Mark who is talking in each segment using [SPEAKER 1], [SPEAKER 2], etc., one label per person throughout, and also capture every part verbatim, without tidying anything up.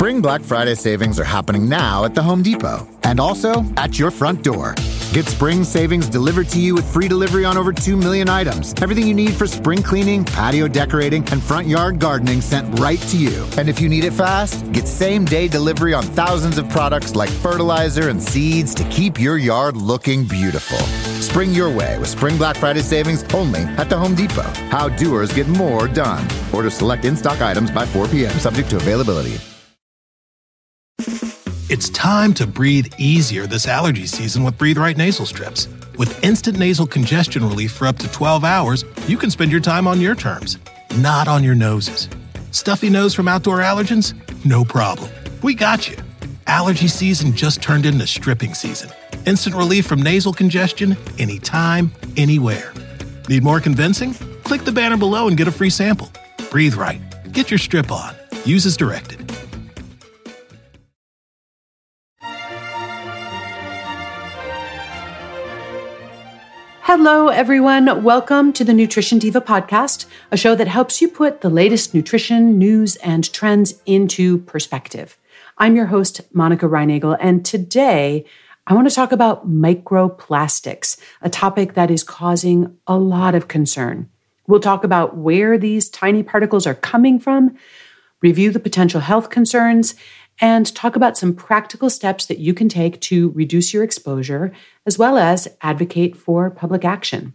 [SPEAKER 1] Spring Black Friday savings are happening now at the Home Depot and also at your front door. Get spring savings delivered to you with free delivery on over two million items. Everything you need for spring cleaning, patio decorating, and front yard gardening sent right to you. And if you need it fast, get same-day delivery on thousands of products like fertilizer and seeds to keep your yard looking beautiful. Spring your way with Spring Black Friday savings only at the Home Depot. How doers get more done. Order select in-stock items by four p.m. subject to availability.
[SPEAKER 2] It's time to breathe easier this allergy season with Breathe Right nasal strips. With instant nasal congestion relief for up to twelve hours, you can spend your time on your terms, not on your noses. Stuffy nose from outdoor allergens? No problem. We got you. Allergy season just turned into stripping season. Instant relief from nasal congestion anytime, anywhere. Need more convincing? Click the banner below and get a free sample. Breathe Right. Get your strip on. Use as directed.
[SPEAKER 3] Hello, everyone. Welcome to the Nutrition Diva podcast, a show that helps you put the latest nutrition, news, and trends into perspective. I'm your host, Monica Reinagel, and today I want to talk about microplastics, a topic that is causing a lot of concern. We'll talk about where these tiny particles are coming from, review the potential health concerns, and talk about some practical steps that you can take to reduce your exposure, as well as advocate for public action.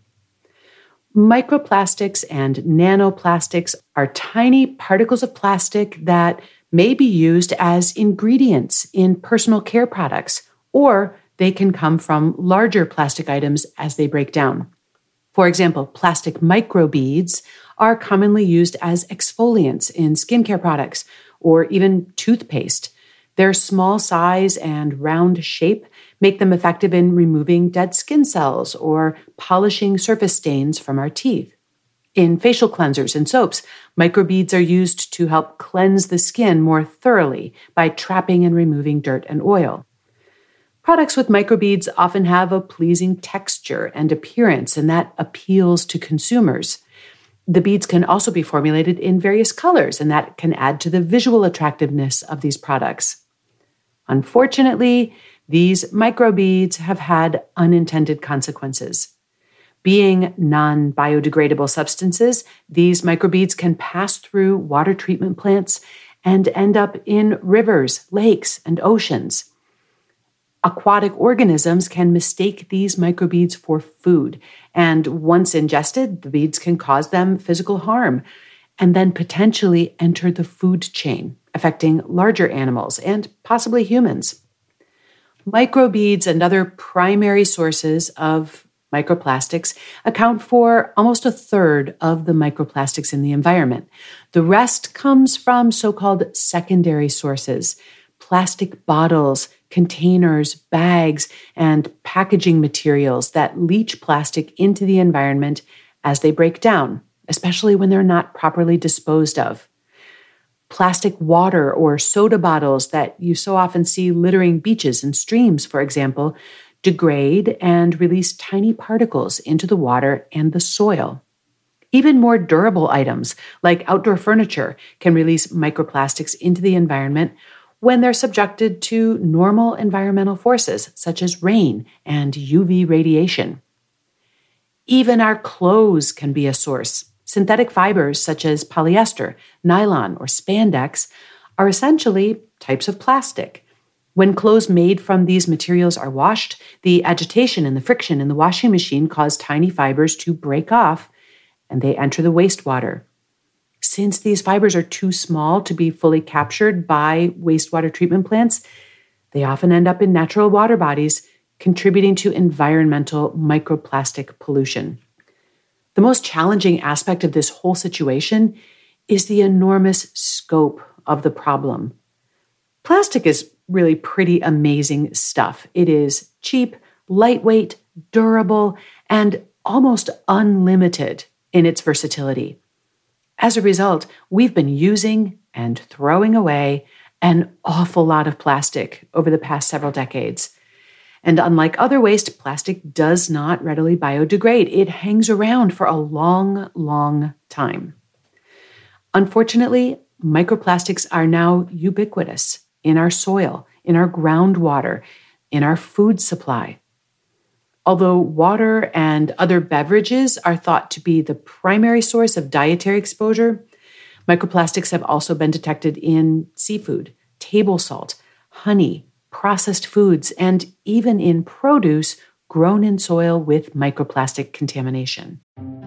[SPEAKER 3] Microplastics and nanoplastics are tiny particles of plastic that may be used as ingredients in personal care products, or they can come from larger plastic items as they break down. For example, plastic microbeads are commonly used as exfoliants in skincare products or even toothpaste. Their small size and round shape make them effective in removing dead skin cells or polishing surface stains from our teeth. In facial cleansers and soaps, microbeads are used to help cleanse the skin more thoroughly by trapping and removing dirt and oil. Products with microbeads often have a pleasing texture and appearance, and that appeals to consumers. The beads can also be formulated in various colors, and that can add to the visual attractiveness of these products. Unfortunately, these microbeads have had unintended consequences. Being non-biodegradable substances, these microbeads can pass through water treatment plants and end up in rivers, lakes, and oceans. Aquatic organisms can mistake these microbeads for food, and once ingested, the beads can cause them physical harm and then potentially enter the food chain, affecting larger animals and possibly humans. Microbeads and other primary sources of microplastics account for almost a third of the microplastics in the environment. The rest comes from so-called secondary sources, plastic bottles, containers, bags, and packaging materials that leach plastic into the environment as they break down, especially when they're not properly disposed of. Plastic water or soda bottles that you so often see littering beaches and streams, for example, degrade and release tiny particles into the water and the soil. Even more durable items, like outdoor furniture, can release microplastics into the environment when they're subjected to normal environmental forces such as rain and U V radiation. Even our clothes can be a source. Synthetic fibers such as polyester, nylon, or spandex are essentially types of plastic. When clothes made from these materials are washed, the agitation and the friction in the washing machine cause tiny fibers to break off, and they enter the wastewater. Since these fibers are too small to be fully captured by wastewater treatment plants, they often end up in natural water bodies, contributing to environmental microplastic pollution. The most challenging aspect of this whole situation is the enormous scope of the problem. Plastic is really pretty amazing stuff. It is cheap, lightweight, durable, and almost unlimited in its versatility. As a result, we've been using and throwing away an awful lot of plastic over the past several decades. And unlike other waste, plastic does not readily biodegrade. It hangs around for a long, long time. Unfortunately, microplastics are now ubiquitous in our soil, in our groundwater, in our food supply. Although water and other beverages are thought to be the primary source of dietary exposure, microplastics have also been detected in seafood, table salt, honey, processed foods, and even in produce grown in soil with microplastic contamination.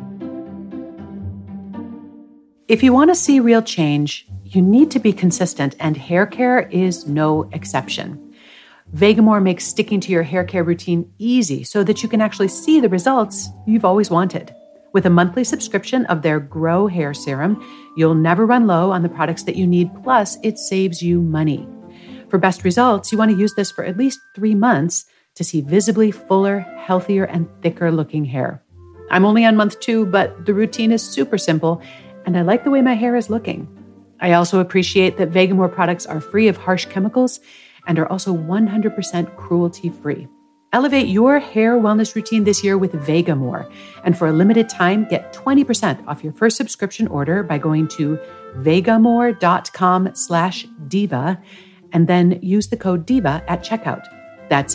[SPEAKER 3] If you want to see real change, you need to be consistent, and hair care is no exception. Vegamour makes sticking to your hair care routine easy so that you can actually see the results you've always wanted. With a monthly subscription of their Grow Hair Serum, you'll never run low on the products that you need, plus it saves you money. For best results, you want to use this for at least three months to see visibly fuller, healthier, and thicker looking hair. I'm only on month two, but the routine is super simple, and I like the way my hair is looking. I also appreciate that Vegamour products are free of harsh chemicals and are also one hundred percent cruelty-free. Elevate your hair wellness routine this year with Vegamour, and for a limited time, get twenty percent off your first subscription order by going to vegamour.com slash diva, and then use the code DIVA at checkout. That's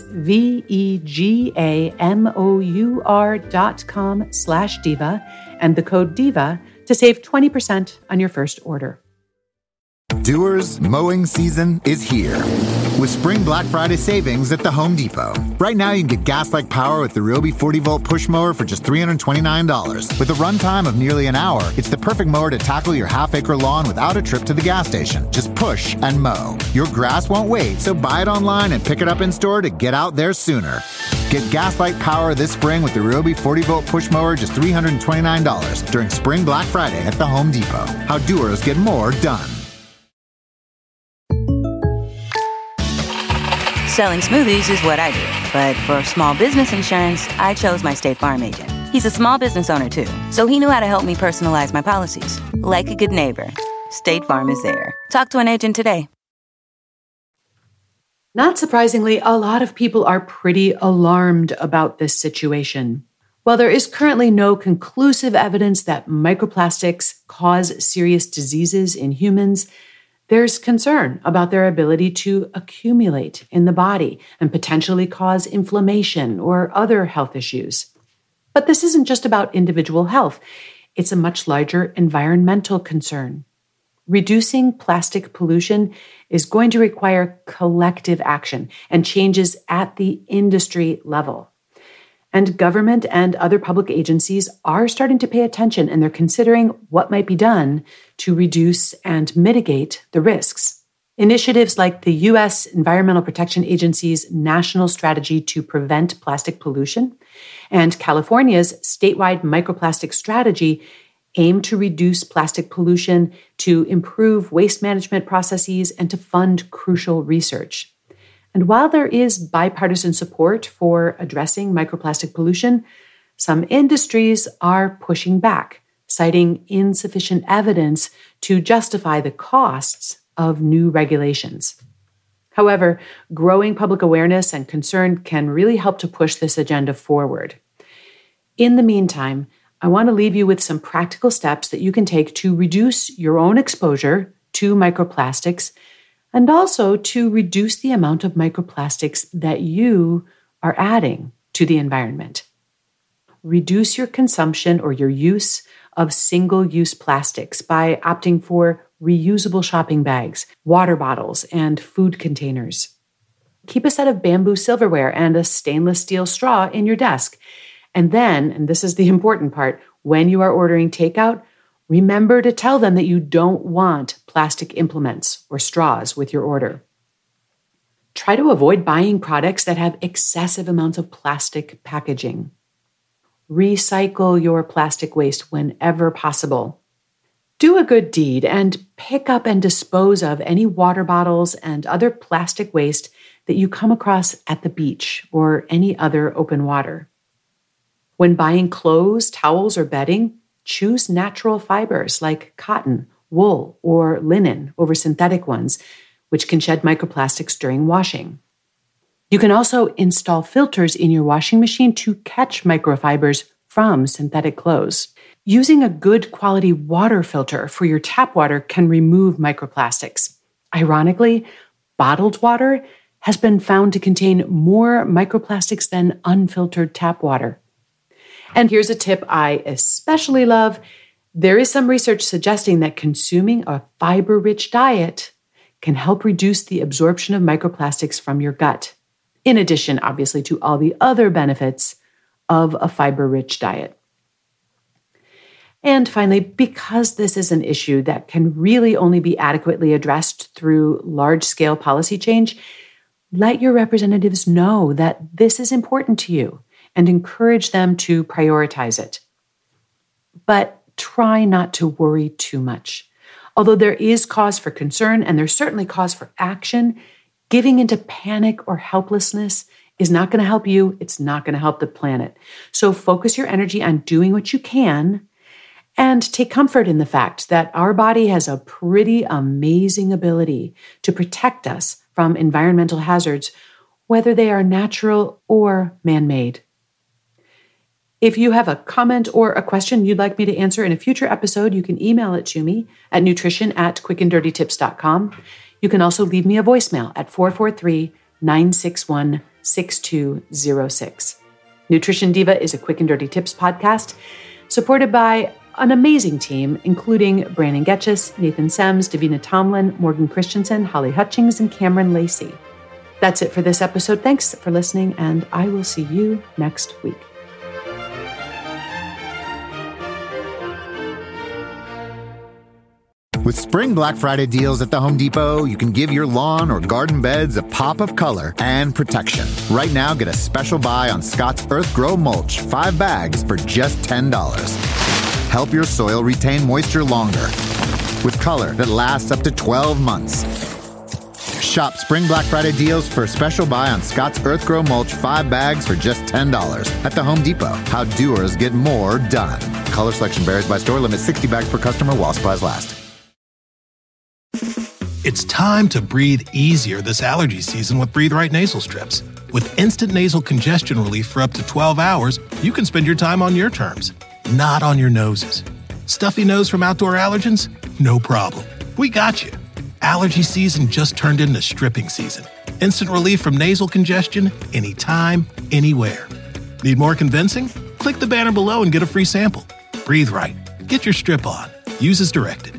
[SPEAKER 3] V-E-G-A-M-O-U-R dot com slash diva, and the code DIVA to save twenty percent on your first order.
[SPEAKER 1] Doers, mowing season is here. With Spring Black Friday savings at the Home Depot. Right now, you can get gas-like power with the Ryobi forty volt push mower for just three hundred twenty-nine dollars. With a runtime of nearly an hour, it's the perfect mower to tackle your half-acre lawn without a trip to the gas station. Just push and mow. Your grass won't wait, so buy it online and pick it up in store to get out there sooner. Get gas-like power this spring with the Ryobi forty volt push mower, just three hundred twenty-nine dollars during Spring Black Friday at the Home Depot. How doers get more done.
[SPEAKER 4] Selling smoothies is what I do, but for small business insurance, I chose my State Farm agent. He's a small business owner too, so he knew how to help me personalize my policies. Like a good neighbor, State Farm is there. Talk to an agent today.
[SPEAKER 3] Not surprisingly, a lot of people are pretty alarmed about this situation. While there is currently no conclusive evidence that microplastics cause serious diseases in humans, there's concern about their ability to accumulate in the body and potentially cause inflammation or other health issues. But this isn't just about individual health. It's a much larger environmental concern. Reducing plastic pollution is going to require collective action and changes at the industry level. And government and other public agencies are starting to pay attention, and they're considering what might be done to reduce and mitigate the risks. Initiatives like the U S Environmental Protection Agency's National Strategy to Prevent Plastic Pollution and California's statewide microplastic strategy aim to reduce plastic pollution, to improve waste management processes, and to fund crucial research. And while there is bipartisan support for addressing microplastic pollution, some industries are pushing back, citing insufficient evidence to justify the costs of new regulations. However, growing public awareness and concern can really help to push this agenda forward. In the meantime, I want to leave you with some practical steps that you can take to reduce your own exposure to microplastics and also to reduce the amount of microplastics that you are adding to the environment. Reduce your consumption or your use of single-use plastics by opting for reusable shopping bags, water bottles, and food containers. Keep a set of bamboo silverware and a stainless steel straw in your desk. And then, and this is the important part, when you are ordering takeout, remember to tell them that you don't want plastic implements or straws with your order. Try to avoid buying products that have excessive amounts of plastic packaging. Recycle your plastic waste whenever possible. Do a good deed and pick up and dispose of any water bottles and other plastic waste that you come across at the beach or any other open water. When buying clothes, towels, or bedding, choose natural fibers like cotton, wool, or linen over synthetic ones, which can shed microplastics during washing. You can also install filters in your washing machine to catch microfibers from synthetic clothes. Using a good quality water filter for your tap water can remove microplastics. Ironically, bottled water has been found to contain more microplastics than unfiltered tap water. And here's a tip I especially love. There is some research suggesting that consuming a fiber-rich diet can help reduce the absorption of microplastics from your gut, in addition, obviously, to all the other benefits of a fiber-rich diet. And finally, because this is an issue that can really only be adequately addressed through large-scale policy change, let your representatives know that this is important to you and encourage them to prioritize it. But try not to worry too much. Although there is cause for concern and there's certainly cause for action, giving into panic or helplessness is not going to help you. It's not going to help the planet. So focus your energy on doing what you can and take comfort in the fact that our body has a pretty amazing ability to protect us from environmental hazards, whether they are natural or man-made. If you have a comment or a question you'd like me to answer in a future episode, you can email it to me at nutrition at quick and dirty tips dot com. You can also leave me a voicemail at four four three, nine six one, six two zero six. Nutrition Diva is a Quick and Dirty Tips podcast supported by an amazing team, including Brandon Getchis, Nathan Sems, Davina Tomlin, Morgan Christensen, Holly Hutchings, and Cameron Lacey. That's it for this episode. Thanks for listening, and I will see you next week.
[SPEAKER 1] With Spring Black Friday deals at the Home Depot, you can give your lawn or garden beds a pop of color and protection. Right now, get a special buy on Scott's Earth Grow Mulch, five bags for just ten dollars. Help your soil retain moisture longer with color that lasts up to twelve months. Shop Spring Black Friday deals for a special buy on Scott's Earth Grow Mulch, five bags for just ten dollars at the Home Depot. How doers get more done. Color selection varies by store. Limit sixty bags per customer while supplies last.
[SPEAKER 2] It's time to breathe easier this allergy season with Breathe Right nasal strips. With instant nasal congestion relief for up to twelve hours, you can spend your time on your terms, not on your noses. Stuffy nose from outdoor allergens? No problem. We got you. Allergy season just turned into stripping season. Instant relief from nasal congestion anytime, anywhere. Need more convincing? Click the banner below and get a free sample. Breathe Right. Get your strip on. Use as directed.